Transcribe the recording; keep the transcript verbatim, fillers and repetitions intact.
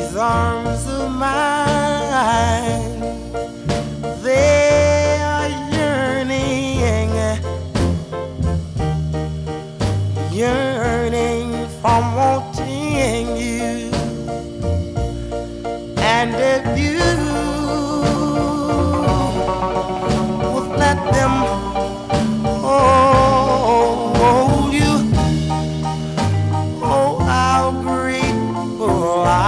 these arms of mine, they are yearning, yearning from wanting you. And if you